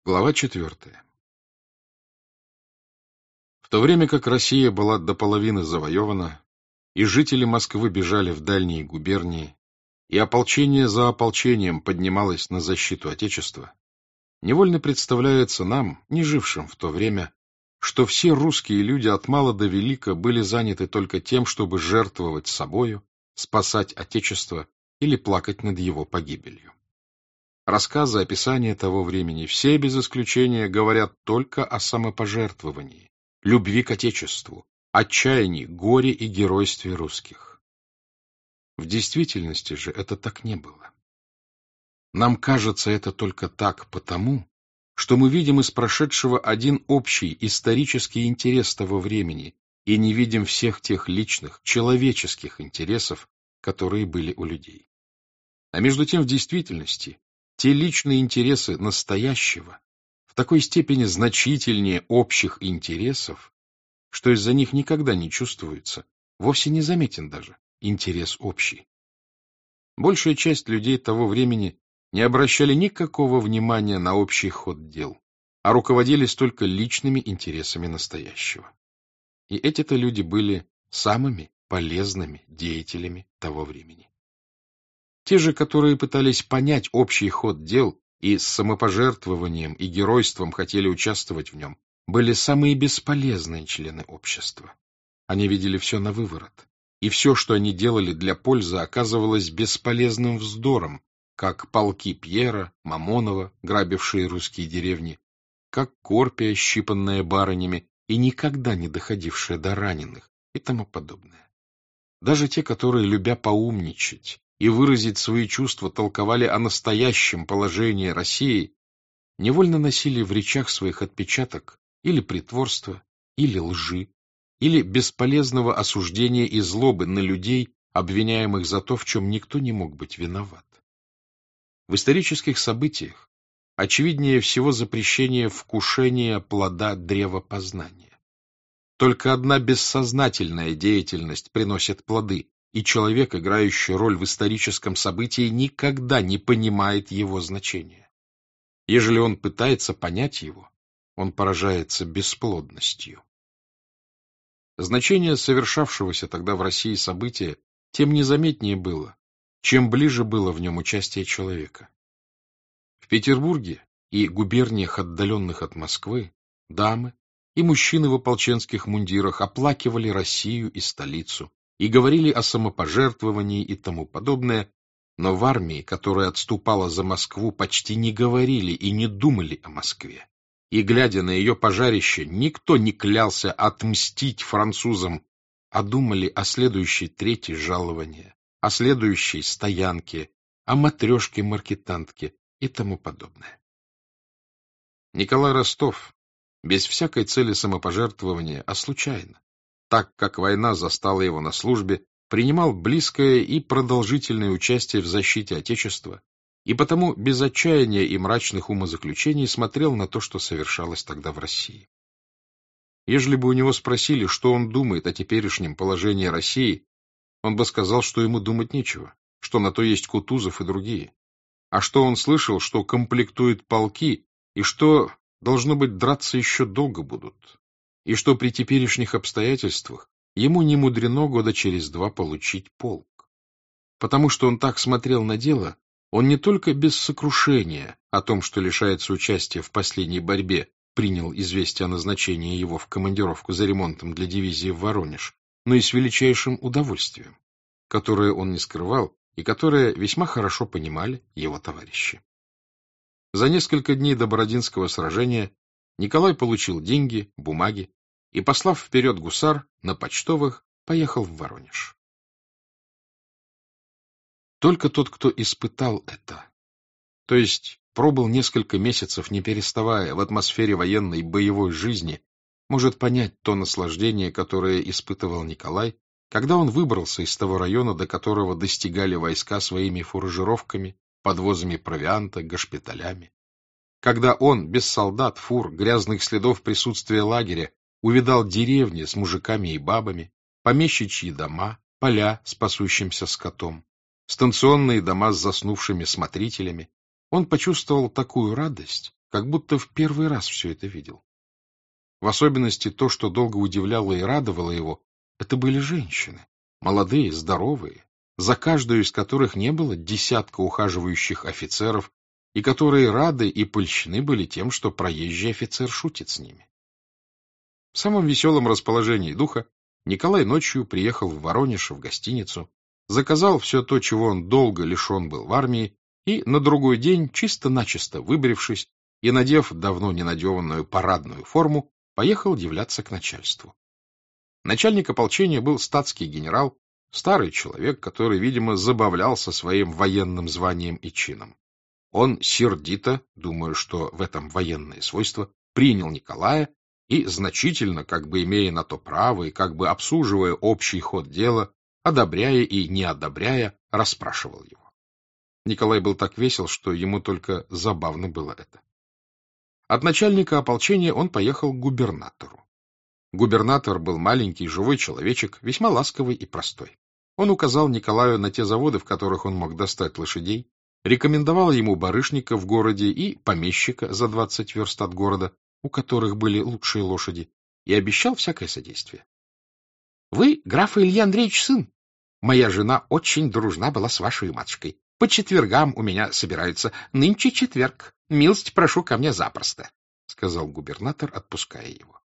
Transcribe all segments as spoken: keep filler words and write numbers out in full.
Глава четвертая. В то время как Россия была до половины завоевана, и жители Москвы бежали в дальние губернии, и ополчение за ополчением поднималось на защиту Отечества, невольно представляется нам, не жившим в то время, что все русские люди от мала до велика были заняты только тем, чтобы жертвовать собою, спасать Отечество или плакать над его погибелью. Рассказы, описания того времени, все без исключения говорят только о самопожертвовании, любви к Отечеству, отчаянии, горе и геройстве русских. В действительности же это так не было. Нам кажется это только так потому, что мы видим из прошедшего один общий исторический интерес того времени и не видим всех тех личных, человеческих интересов, которые были у людей. А между тем в действительности те личные интересы настоящего в такой степени значительнее общих интересов, что из-за них никогда не чувствуется, вовсе не заметен даже, интерес общий. Большая часть людей того времени не обращали никакого внимания на общий ход дел, а руководились только личными интересами настоящего. И эти-то люди были самыми полезными деятелями того времени. Те же, которые пытались понять общий ход дел и с самопожертвованием и геройством хотели участвовать в нем, были самые бесполезные члены общества. Они видели все навыворот, и все, что они делали для пользы, оказывалось бесполезным вздором, как полки Пьера, Мамонова, грабившие русские деревни, как Корпия, щипанная барынями и никогда не доходившая до раненых и тому подобное. Даже те, которые, любя поумничать и выразить свои чувства, толковали о настоящем положении России, невольно носили в речах своих отпечаток или притворства, или лжи, или бесполезного осуждения и злобы на людей, обвиняемых за то, в чем никто не мог быть виноват. В исторических событиях очевиднее всего запрещение вкушения плода древа познания. Только одна бессознательная деятельность приносит плоды, и человек, играющий роль в историческом событии, никогда не понимает его значения. Ежели он пытается понять его, он поражается бесплодностью. Значение совершавшегося тогда в России события тем незаметнее было, чем ближе было в нем участие человека. В Петербурге и губерниях, отдаленных от Москвы, дамы и мужчины в ополченских мундирах оплакивали Россию и столицу и говорили о самопожертвовании и тому подобное, но в армии, которая отступала за Москву, почти не говорили и не думали о Москве. И, глядя на ее пожарище, никто не клялся отмстить французам, а думали о следующей трети жалования, о следующей стоянке, о матрешке-маркетантке и тому подобное. Николай Ростов, без всякой цели самопожертвования, а случайно, так как война застала его на службе, принимал близкое и продолжительное участие в защите Отечества, и потому без отчаяния и мрачных умозаключений смотрел на то, что совершалось тогда в России. Ежели бы у него спросили, что он думает о теперешнем положении России, он бы сказал, что ему думать нечего, что на то есть Кутузов и другие, а что он слышал, что комплектуют полки, и что, должно быть, драться еще долго будут, и что при теперешних обстоятельствах ему не мудрено года через два получить полк. Потому что он так смотрел на дело, он не только без сокрушения о том, что лишается участия в последней борьбе, принял известие о назначении его в командировку за ремонтом для дивизии в Воронеж, но и с величайшим удовольствием, которое он не скрывал и которое весьма хорошо понимали его товарищи. За несколько дней до Бородинского сражения Николай получил деньги, бумаги и, послав вперед гусар, на почтовых поехал в Воронеж. Только тот, кто испытал это, то есть пробыл несколько месяцев, не переставая, в атмосфере военной боевой жизни, может понять то наслаждение, которое испытывал Николай, когда он выбрался из того района, до которого достигали войска своими фуражировками, подвозами провианта, госпиталями. Когда он, без солдат, фур, грязных следов присутствия лагеря, увидал деревни с мужиками и бабами, помещичьи дома, поля с пасущимся скотом, станционные дома с заснувшими смотрителями, он почувствовал такую радость, как будто в первый раз все это видел. В особенности то, что долго удивляло и радовало его, это были женщины, молодые, здоровые, за каждую из которых не было десятка ухаживающих офицеров, и которые рады и польщены были тем, что проезжий офицер шутит с ними. В самом веселом расположении духа Николай ночью приехал в Воронеж в гостиницу, заказал все то, чего он долго лишен был в армии, и на другой день, чисто-начисто выбрившись и надев давно ненадеванную парадную форму, поехал являться к начальству. Начальник ополчения был статский генерал, старый человек, который, видимо, забавлялся своим военным званием и чином. Он сердито, думаю, что в этом военное свойство, принял Николая и, значительно, как бы имея на то право и как бы обсуживая общий ход дела, одобряя и не одобряя, расспрашивал его. Николай был так весел, что ему только забавно было это. От начальника ополчения он поехал к губернатору. Губернатор был маленький, живой человечек, весьма ласковый и простой. Он указал Николаю на те заводы, в которых он мог достать лошадей, рекомендовал ему барышника в городе и помещика за двадцать верст от города, у которых были лучшие лошади, и обещал всякое содействие. — Вы, граф Илья Андреевич, сын. Моя жена очень дружна была с вашей матушкой. По четвергам у меня собираются. Нынче четверг. Милость прошу ко мне запросто, — сказал губернатор, отпуская его.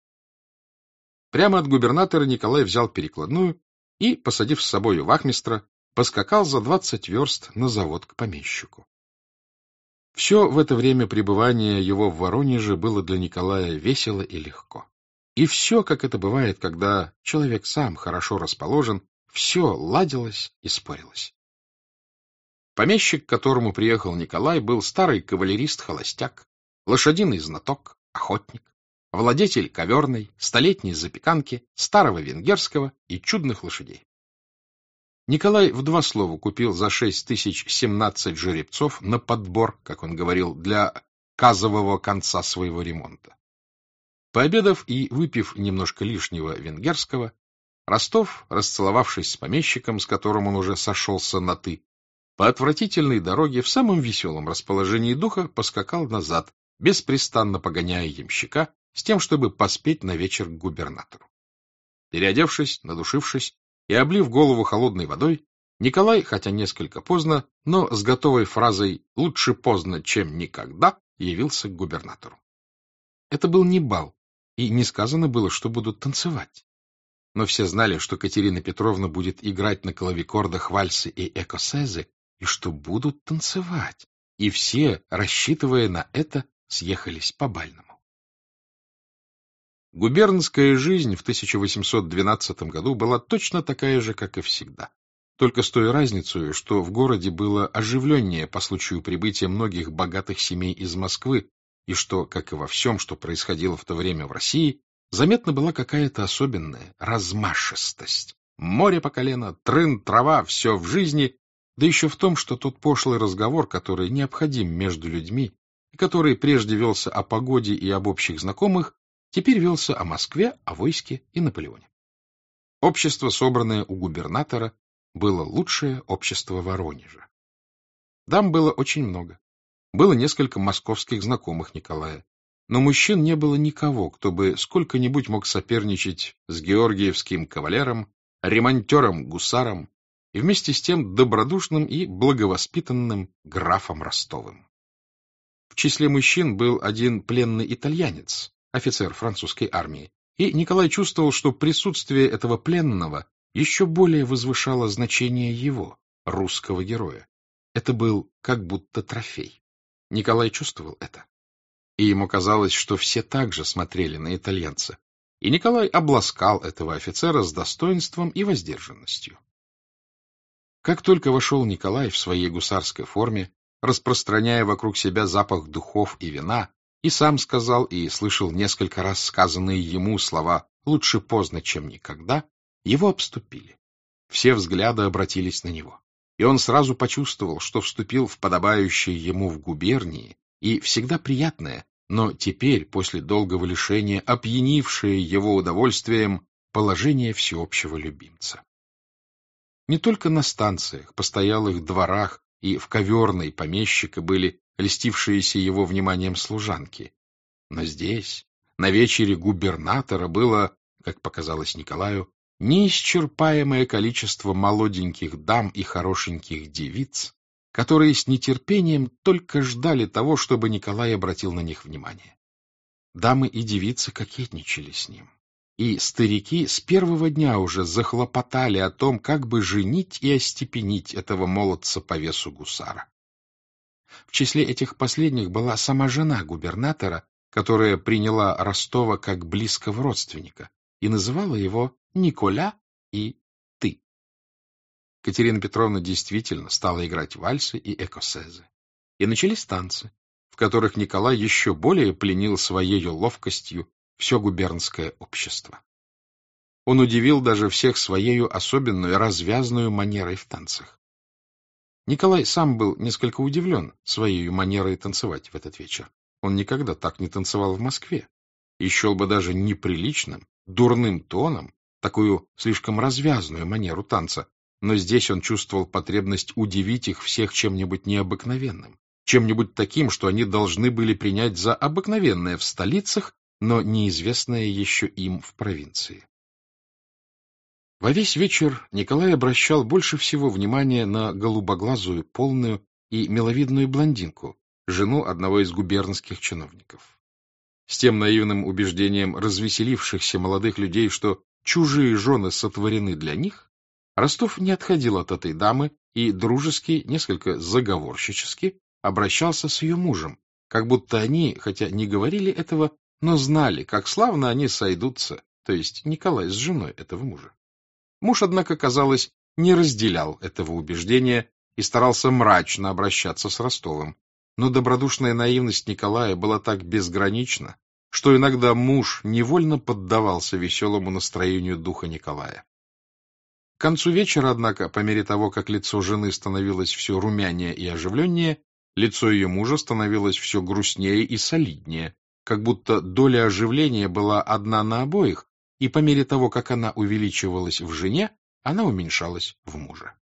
Прямо от губернатора Николай взял перекладную и, посадив с собою вахмистра, поскакал за двадцать верст на завод к помещику. Все в это время пребывания его в Воронеже было для Николая весело и легко. И все, как это бывает, когда человек сам хорошо расположен, все ладилось и спорилось. Помещик, к которому приехал Николай, был старый кавалерист-холостяк, лошадиный знаток, охотник, владетель коверной, столетней запеканки, старого венгерского и чудных лошадей. Николай в два слова купил за шесть тысяч семнадцать жеребцов на подбор, как он говорил, для казового конца своего ремонта. Пообедав и выпив немножко лишнего венгерского, Ростов, расцеловавшись с помещиком, с которым он уже сошелся на «ты», по отвратительной дороге в самом веселом расположении духа поскакал назад, беспрестанно погоняя ямщика, с тем, чтобы поспеть на вечер к губернатору. Переодевшись, надушившись и облив голову холодной водой, Николай, хотя несколько поздно, но с готовой фразой «лучше поздно, чем никогда», явился к губернатору. Это был не бал, и не сказано было, что будут танцевать. Но все знали, что Катерина Петровна будет играть на клавикордах вальсы и экосезы, и что будут танцевать, и все, рассчитывая на это, съехались по-бальному. Губернская жизнь в тысяча восемьсот двенадцатом году была точно такая же, как и всегда, только с той разницей, что в городе было оживленнее по случаю прибытия многих богатых семей из Москвы, и что, как и во всем, что происходило в то время в России, заметна была какая-то особенная размашистость. Море по колено, трын, трава, все в жизни, да еще в том, что тот пошлый разговор, который необходим между людьми, и который прежде велся о погоде и об общих знакомых, теперь велся о Москве, о войске и Наполеоне. Общество, собранное у губернатора, было лучшее общество Воронежа. Дам было очень много. Было несколько московских знакомых Николая, но мужчин не было никого, кто бы сколько-нибудь мог соперничать с георгиевским кавалером, ремонтером-гусаром и вместе с тем добродушным и благовоспитанным графом Ростовым. В числе мужчин был один пленный итальянец, офицер французской армии, и Николай чувствовал, что присутствие этого пленного еще более возвышало значение его, русского героя. Это был как будто трофей. Николай чувствовал это. И ему казалось, что все также смотрели на итальянца. И Николай обласкал этого офицера с достоинством и воздержанностью. Как только вошел Николай в своей гусарской форме, распространяя вокруг себя запах духов и вина, и сам сказал и слышал несколько раз сказанные ему слова «лучше поздно, чем никогда», его обступили. Все взгляды обратились на него. И он сразу почувствовал, что вступил в подобающее ему в губернии и всегда приятное, но теперь, после долгого лишения, опьянившее его удовольствием, положение всеобщего любимца. Не только на станциях, постоялых дворах и в коверной помещика были льстившиеся его вниманием служанки. Но здесь, на вечере губернатора, было, как показалось Николаю, неисчерпаемое количество молоденьких дам и хорошеньких девиц, которые с нетерпением только ждали того, чтобы Николай обратил на них внимание. Дамы и девицы кокетничали с ним, и старики с первого дня уже захлопотали о том, как бы женить и остепенить этого молодца по весу гусара. В числе этих последних была сама жена губернатора, которая приняла Ростова как близкого родственника и называла его Николя и ты. Катерина Петровна действительно стала играть вальсы и экосезы. И начались танцы, в которых Николай еще более пленил своею ловкостью все губернское общество. Он удивил даже всех своею особенную развязную манерой в танцах. Николай сам был несколько удивлен своей манерой танцевать в этот вечер. Он никогда так не танцевал в Москве и счел бы даже неприличным, дурным тоном такую слишком развязную манеру танца, но здесь он чувствовал потребность удивить их всех чем-нибудь необыкновенным, чем-нибудь таким, что они должны были принять за обыкновенное в столицах, но неизвестное еще им в провинции. Во весь вечер Николай обращал больше всего внимания на голубоглазую, полную и миловидную блондинку, жену одного из губернских чиновников. С тем наивным убеждением развеселившихся молодых людей, что чужие жены сотворены для них, Ростов не отходил от этой дамы и дружески, несколько заговорщически, обращался с ее мужем, как будто они, хотя не говорили этого, но знали, как славно они сойдутся, то есть Николай с женой этого мужа. Муж, однако, казалось, не разделял этого убеждения и старался мрачно обращаться с Ростовым, но добродушная наивность Николая была так безгранична, что иногда муж невольно поддавался веселому настроению духа Николая. К концу вечера, однако, по мере того, как лицо жены становилось все румянее и оживленнее, лицо ее мужа становилось все грустнее и солиднее, как будто доля оживления была одна на обоих, и по мере того, как она увеличивалась в жене, она уменьшалась в муже.